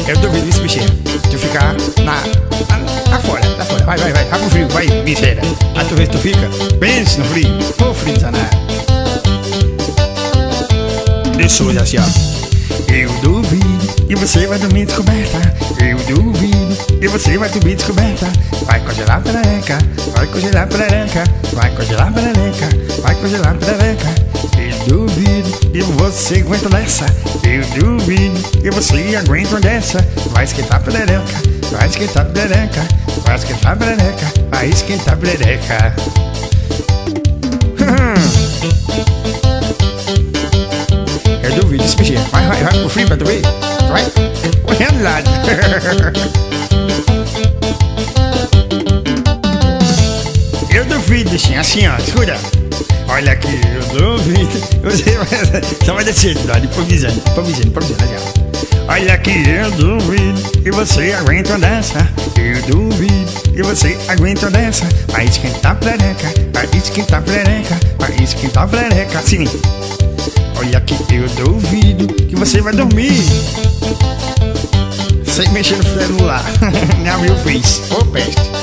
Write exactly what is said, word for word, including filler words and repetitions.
Eu duvido isso, bicheira. Tu ficar na, na, na fora, na fora. Vai, vai, vai. Vai pro frio, vai, bicheira. Aí tu vê se tu fica. Pense no frio. Ô frio danado. Deixou assim, ó. Eu duvido e você vai dormir descoberta. Eu duvido e você vai dormir descoberta. Vai congelar a perereca, vai congelar a perereca, vai congelar a perereca, vai congelar a perereca. Eu duvido e você aguenta dessa. Eu duvido e você aguenta dessa. Vai esquentar a perereca, vai esquentar a perereca, vai esquentar a perereca, vai esquentar a perereca. Eu duvido esse bichinho. Vai, vai, vai pro frio pra tu ver. Vai correndo lá. Eu duvido, bichinho. Assim, ó. Escuta. Olha aqui, eu duvido. Você vai, só vai descer, Dói. Improvisando, improvisando, improvisando. Assim, ó. Olha aqui, eu duvido e você aguenta dessa. Eu duvido e você aguenta dessa. Vai esquentar a perereca, vai esquentar a perereca, vai esquentar a perereca. Assim. Olha aqui, eu duvido que você vai dormir sem mexer no celular. Não, meu fiz. Ô, peste.